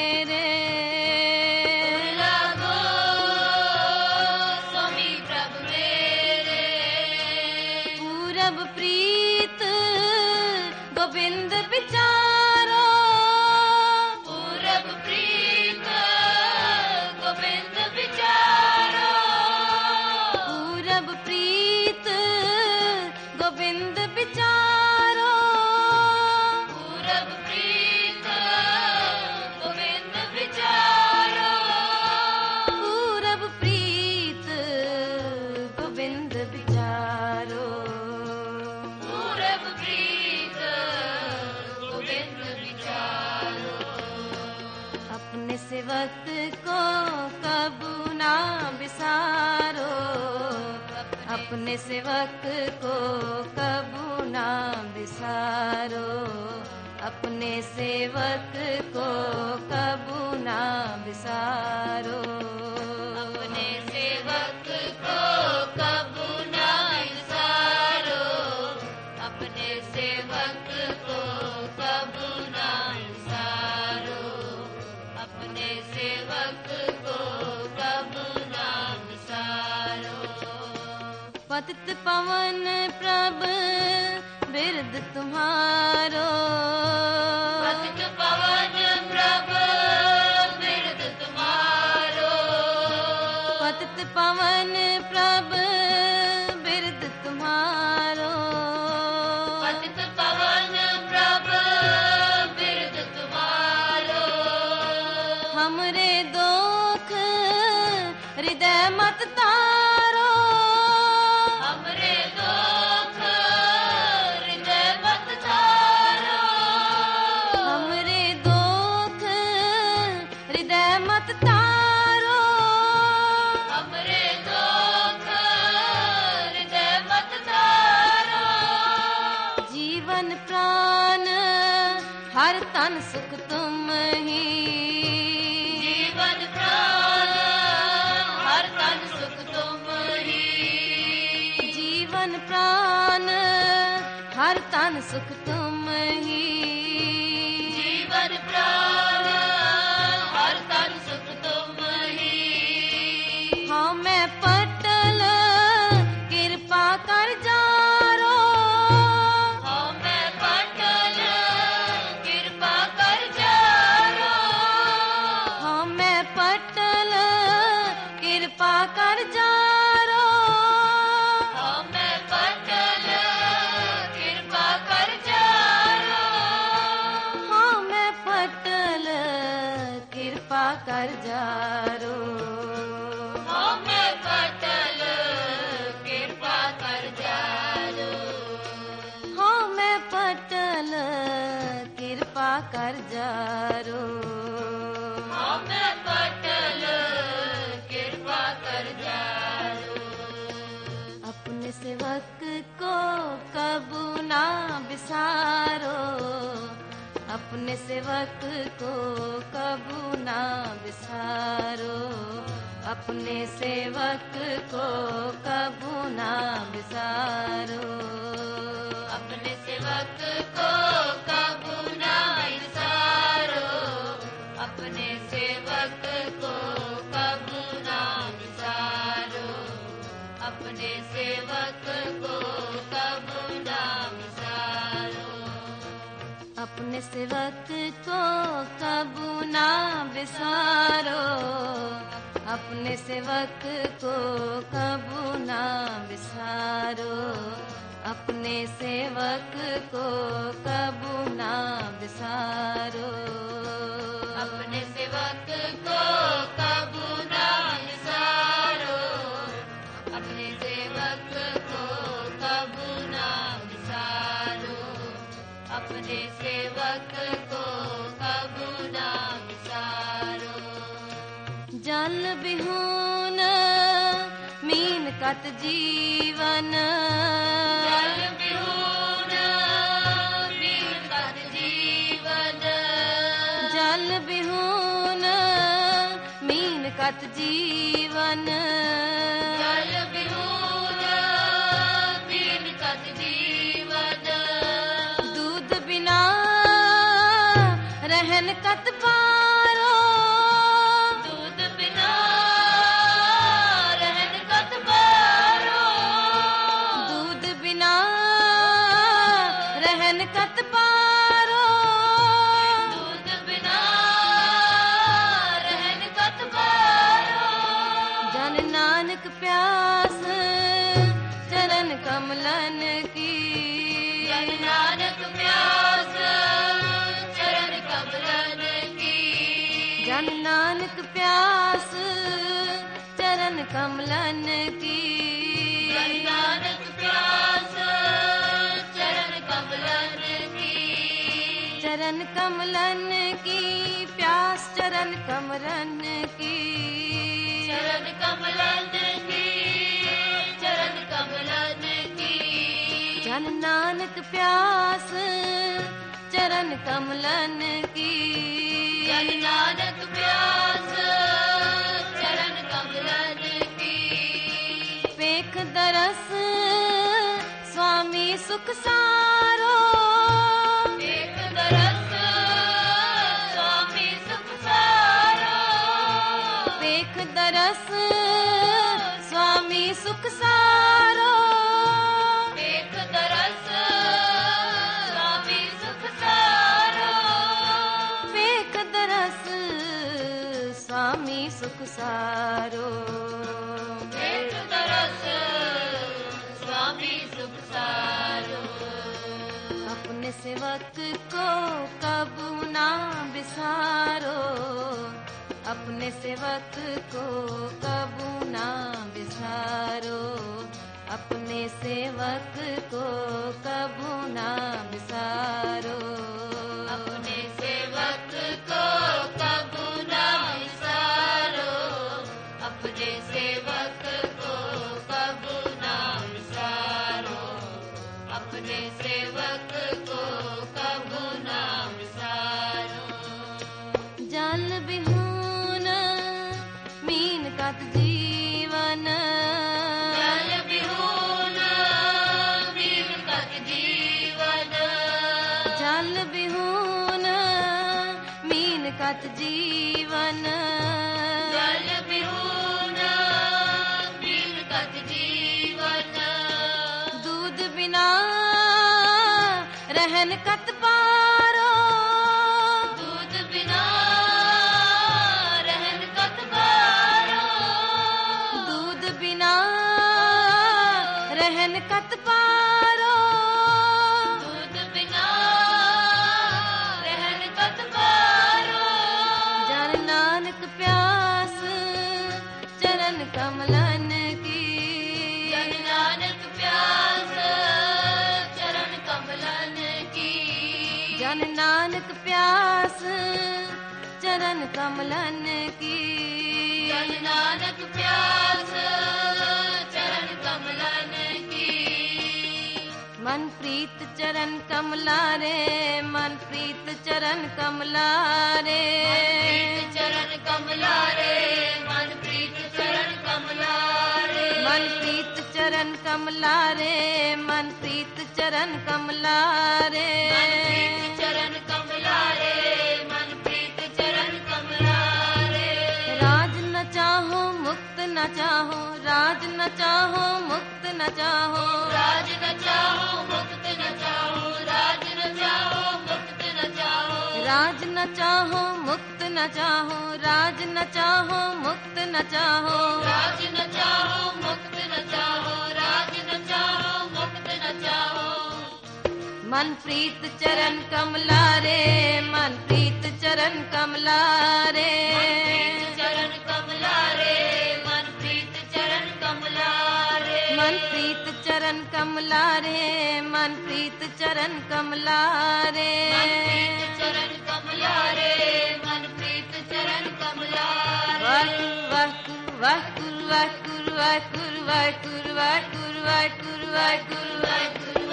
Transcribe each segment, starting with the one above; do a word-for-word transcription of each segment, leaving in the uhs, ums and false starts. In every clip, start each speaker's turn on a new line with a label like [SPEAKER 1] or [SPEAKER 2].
[SPEAKER 1] मेरे
[SPEAKER 2] लागो स्वामी प्रभ मेरे
[SPEAKER 1] पूरब प्रीत गोविंद विचारो
[SPEAKER 2] पूरब प्रीत गोविंद विचारो
[SPEAKER 1] पूरब प्रीत गोविंद विचारो
[SPEAKER 2] पूरब प्रीत गोविंद विचारो
[SPEAKER 1] पूरब प्रीत गोविंद विचारो
[SPEAKER 2] पूरब प्रीत गोविंद विचारो
[SPEAKER 1] अपने सेवक को कबू ना बिसारो अपने सेवक को कबू ना बिसारो अपने सेवक को कबू ना बिसारो
[SPEAKER 2] अपने सेवक को कबू ना विसारो अपने सेवक को कबू ना विसारो अपने सेवक को कबू ना विसारो
[SPEAKER 1] पतित पवन प्रभ बिरद तुम्हारो
[SPEAKER 2] पतित पवन प्रभ बिरद तुम्हारो
[SPEAKER 1] पतित पवन प्रभ बिरद तुम्हारो
[SPEAKER 2] पतित पवन प्रभ बिरद तुम्हारो
[SPEAKER 1] हमरे दोख हृदय मत तारो
[SPEAKER 2] हमरे दुख हृदय मत तारो
[SPEAKER 1] हमरे दोख हृदय मत तारो
[SPEAKER 2] हमरे दुख हृदय मत तारो
[SPEAKER 1] जीवन प्राण हर तन सुख तुम ही
[SPEAKER 2] जीवन प्राण हर तन सुख तुम ही
[SPEAKER 1] जीवन प्राण हर तन सुख तुम ही
[SPEAKER 2] जीवन प्राण हर तन सुख तुम ही
[SPEAKER 1] हाँ मैं पटल कृपा कर जारो
[SPEAKER 2] हाँ मैं पटल कृपा कर जारो
[SPEAKER 1] हाँ मैं पटल कृपा कर जारो
[SPEAKER 2] हाँ मैं पटल कृपा कर जारो
[SPEAKER 1] हाँ मैं पटल कृपा कर जारो
[SPEAKER 2] हाँ मैं पटल कृपा कर जारो
[SPEAKER 1] हाँ मैं पटल कृपा कर जारो
[SPEAKER 2] हाँ मैं पटल कृपा कर जारो
[SPEAKER 1] अपने सेवक को कबू ना बिसारो अपने सेवक को कबू ना बिसारो अपने सेवक को कबू ना बिसारो
[SPEAKER 2] अपने सेवक को कबू ना विसारो अपने सेवक को कबू ना विसारो अपने सेवक को कबू ना विसारो
[SPEAKER 1] अपने सेवक को कबू ना बिसारो अपने सेवक को कबू ना बिसारो अपने सेवक को कबू ना बिसारो
[SPEAKER 2] अपने सेवक को कबू ना विसारो अपने सेवक को कबू ना विसारो अपने सेवक को कबू ना विसारो
[SPEAKER 1] जल बिहून मीन कत जीवन
[SPEAKER 2] जल बिहून मीन कत जीवन
[SPEAKER 1] जल बिहून मीन कत जीवन
[SPEAKER 2] जल बिहून मीन कत जीवन
[SPEAKER 1] दूध बिना रहन कत पारो नानक प्यास चरण कमलन की,
[SPEAKER 2] जन नानक प्यास चरण कमलन की,
[SPEAKER 1] चरण कमलन की प्यास चरण कमलन की,
[SPEAKER 2] चरण कमलन की, चरण कमलन की,
[SPEAKER 1] जन नानक प्यास चरण कमलन की,
[SPEAKER 2] जन नानक प्यास चरण कमलन की,
[SPEAKER 1] पेख दरस स्वामी सुख सारो,
[SPEAKER 2] एक दरस स्वामी सुख सारो,
[SPEAKER 1] पेख दरस स्वामी सुख सारो,
[SPEAKER 2] एक दरस स्वामी सुख सारो,
[SPEAKER 1] पेख दरस स्वामी सुख सारो,
[SPEAKER 2] एक दरस स्वामी सुख सारो,
[SPEAKER 1] अपने सेवक को कबू ना बिसारो, अपने सेवक को कबू ना बिसारो, अपने सेवक को कबू ना बिसारो,
[SPEAKER 2] अपने सेवक को कबू ना बिसारो, अपने सेवक को कबू ना बिसारो, अपने सेवक को कबू ना बिसारो,
[SPEAKER 1] जल बिहून मीन कत जीवन,
[SPEAKER 2] जल बिहून मीन कत जीवन,
[SPEAKER 1] जल बिहून मीन कत जीवन,
[SPEAKER 2] जल बिहून मीन कत जीवन,
[SPEAKER 1] दूध बिना रहन कत पारो,
[SPEAKER 2] दूध बिना रहन कत पारो,
[SPEAKER 1] दूध बिना रहन कत पारो,
[SPEAKER 2] दूध बिना रहन कत पारो,
[SPEAKER 1] जन नानक प्यास चरण कमलन की,
[SPEAKER 2] जन नानक प्यास चरण कमलन की,
[SPEAKER 1] जन नानक प्यास चरण कमलन की,
[SPEAKER 2] जन नानक प्यास चरण कमलन की,
[SPEAKER 1] मन प्रीत चरण कमला रे, मन प्रीत चरण कमला रे,
[SPEAKER 2] प्रीत चरण कमला रे, मन प्रीत चरण कमला रे,
[SPEAKER 1] मन प्रीत चरण कमला रे, मन प्रीत चरण कमला रे,
[SPEAKER 2] प्रीत चरण कमला रे, मन प्रीत चरण कमला रे,
[SPEAKER 1] राज न चाहो मुक्त न चाहो, राज न चाहो मुक्त न चाहो,
[SPEAKER 2] राज न चाहो मुक्त न चाहो, राज न चाहो मुक्त न चाहो,
[SPEAKER 1] राज न चाहो मुक्त न चाहो, राज न चाहो मुक्त न चाहो,
[SPEAKER 2] राज न चाहो मुक्त न चाहो, राज न चाहो मुक्त न चाहो,
[SPEAKER 1] मन प्रीत चरण कमला रे, मन प्रीत चरण कमला रे,
[SPEAKER 2] प्रीत चरण कमला रे, मन प्रीत चरण कमला रे,
[SPEAKER 1] मन प्रीत चरण कमला रे, मन प्रीत चरण कमला रे,
[SPEAKER 2] प्रीत चरण कमला रे, मन प्रीत चरण कमला रे,
[SPEAKER 1] वाह वाह वाह वाह वाह वाह वाह वाह वाह वाह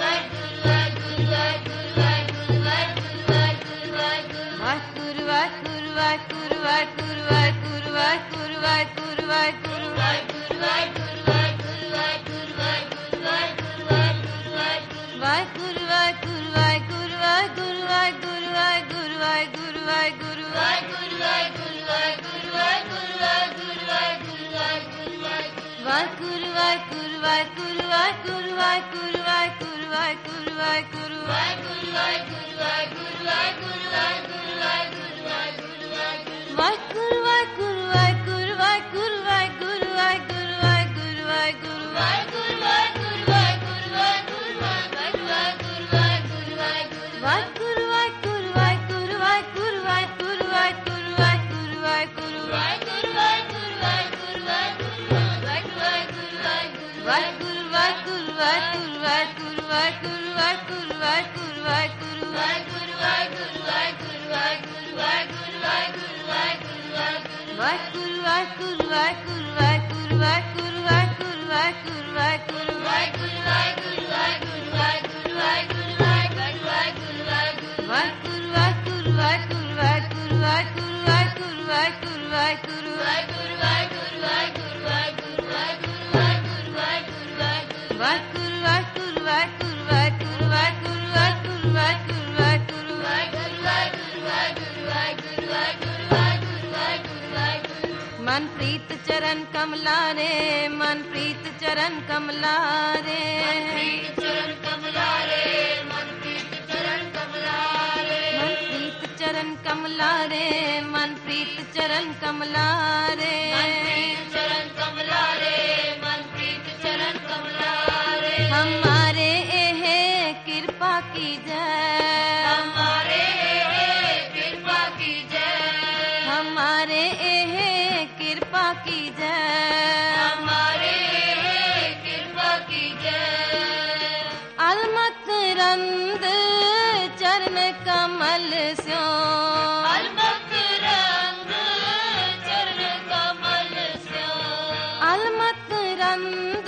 [SPEAKER 1] Guru मनप्रीत चरण कमला रे, मनप्रीत चरण कमला रे,
[SPEAKER 2] मनप्रीत चरण कमला रे, मनप्रीत चरण कमला रे,
[SPEAKER 1] मनप्रीत चरण कमला रे, मनप्रीत चरण कमला रे,
[SPEAKER 2] मनप्रीत चरण कमला रे, मनप्रीत चरण कमला रे,
[SPEAKER 1] हमारे एह कृपा की जय,
[SPEAKER 2] हमारे कृपा की जय,
[SPEAKER 1] हमारे एह कृपा की जय,
[SPEAKER 2] हमारे कृपा की जय,
[SPEAKER 1] अलमत रंद चरण कमल स्यो,
[SPEAKER 2] अलमत रंग चरण कमल स्यो,
[SPEAKER 1] अलमत रंद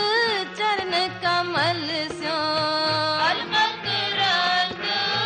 [SPEAKER 1] चरण कमल स्यो,
[SPEAKER 2] अलमत रंग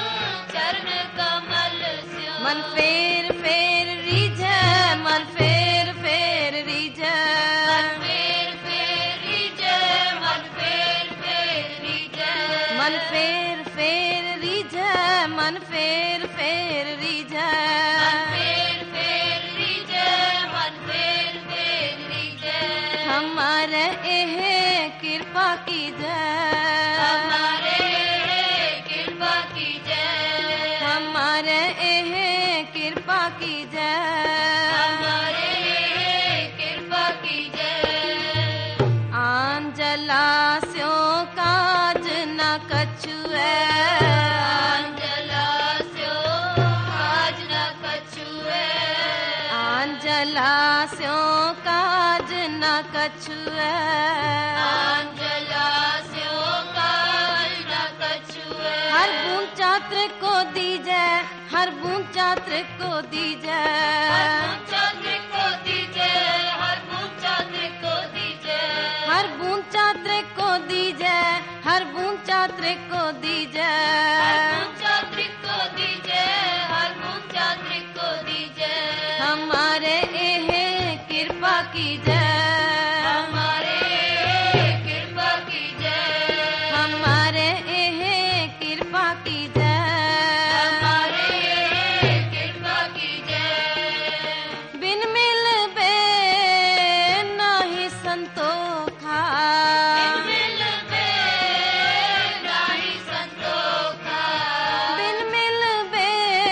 [SPEAKER 2] चरण कमल स्यो,
[SPEAKER 1] मन फेर फेर रिझ, मन फेर फेर रिझ,
[SPEAKER 2] मन फेर फेरी जय, मन फेर फेरी जय,
[SPEAKER 1] मन फेर फेर रिझ, मन फेर फेर रिझ,
[SPEAKER 2] मन फेर फेरी जय, मन फेर फेरी जय,
[SPEAKER 1] हमारे एह कृपा की जय,
[SPEAKER 2] हमारे कृपा की जय,
[SPEAKER 1] हमारे एह कृपा की जय,
[SPEAKER 2] हमारे कृपा की जय,
[SPEAKER 1] आन जलास्यो काज न कछु है,
[SPEAKER 2] अंजला स्यो आज न कछु है,
[SPEAKER 1] आन जलास्यो काज न कछु है,
[SPEAKER 2] अंजला स्यो काज न कछु है,
[SPEAKER 1] हर बूंद छात्र को दीजै, हर बूंद छात्र को दीजै,
[SPEAKER 2] हर बूंद छात्र को दीजै, हर बूंद छात्र को दीजै,
[SPEAKER 1] हर बूंद छात्र को दीजै, हर बूंद छात्र को दीजै,
[SPEAKER 2] हर बूंद छात्र को दीजै, हर बूंद छात्र को दीजै,
[SPEAKER 1] हमारे एह कृपा की जय,
[SPEAKER 2] हमारे कृपा की जय,
[SPEAKER 1] हमारे एह कृपा की जय,
[SPEAKER 2] हमारे कृपा की जय,
[SPEAKER 1] बिन मिल बे नाही संतोखा,
[SPEAKER 2] बिन मिल बे नाही संतोखा,
[SPEAKER 1] बिन मिल बे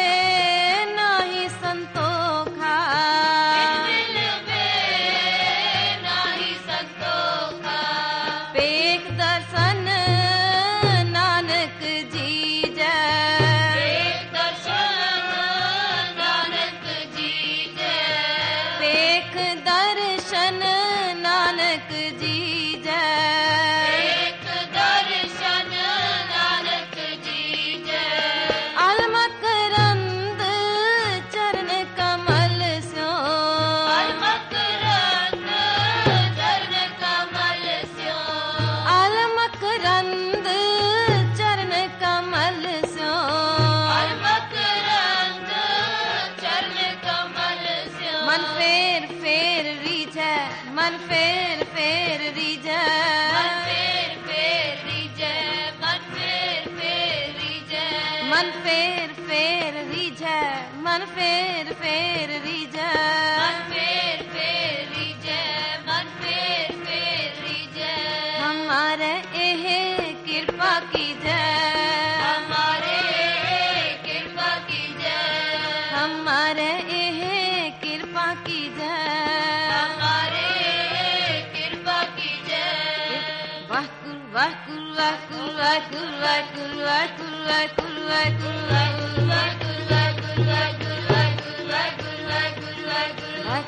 [SPEAKER 1] नाही संतोखा,
[SPEAKER 2] बिन मिल बे नाही संतोखा,
[SPEAKER 1] पेख दर्शन नानक जी जय,
[SPEAKER 2] एक दर्शन नानक जी जय,
[SPEAKER 1] पेख दर्शन नानक जी जय,
[SPEAKER 2] एक दर्शन नानक जी जय,
[SPEAKER 1] अलमक रंद चरण कमल स्यो,
[SPEAKER 2] अलमक रंग चरण कमल स्यो,
[SPEAKER 1] अलमक रंद चरण कमल स्यो,
[SPEAKER 2] अलमक रंग चरण कमल स्यो,
[SPEAKER 1] मन फेर फेर रिझै, मन फेर फेर रिझै,
[SPEAKER 2] मन फेर फेरी जय, मन फेर फेरी जय,
[SPEAKER 1] मन फेर फेर रिझै, मन फेर फेर रिझै,
[SPEAKER 2] मन फेर फेरी जय, मन फेर फेरी जय,
[SPEAKER 1] हमारे एह कृपा की जय,
[SPEAKER 2] हमारे कृपा की जय,
[SPEAKER 1] हमारे एह कृपा की जय,
[SPEAKER 2] हमारे कृपा की जय,
[SPEAKER 1] वाकुर वाकुर वाकुर वाकुर वाकुर वाकुर वाकुर वाकुर वाकुर
[SPEAKER 2] वाकुर वाकुर वाकुर वाकुर वाकुर वाकुर वाकुर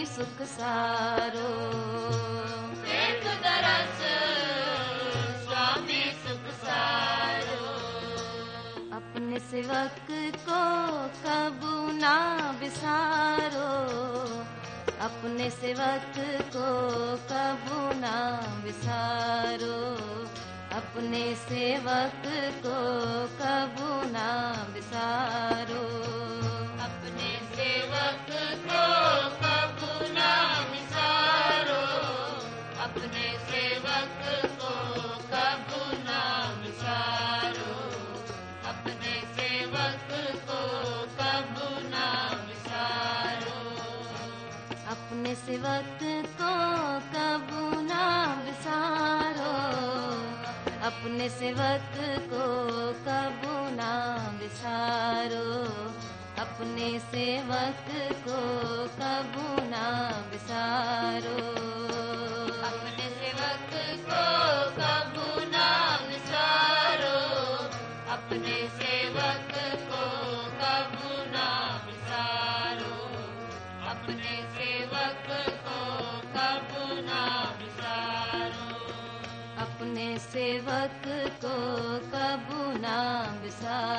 [SPEAKER 1] सुख सारो।
[SPEAKER 2] एक दरस स्वामी सुख सारो।
[SPEAKER 1] अपने सेवक को कबू ना बिसारो, अपने सेवक को कबू ना बिसारो, अपने सेवक को कबू ना बिसारो।
[SPEAKER 2] अपने सेवक को कबू ना बिसारो, अपने सेवक को कबू ना बिसारो, अपने सेवक को कबू ना बिसारो।
[SPEAKER 1] अपने सेवक को कबू ना बिसारो, अपने सेवक को कबू ना बिसारो, अपने सेवक को कबू ना बिसारो।
[SPEAKER 2] अपने सेवक को कबू ना बिसारो, अपने सेवक को कबू ना बिसारो, अपने सेवक को कबू ना बिसारो।
[SPEAKER 1] अपने सेवक को कबू ना बिसारो।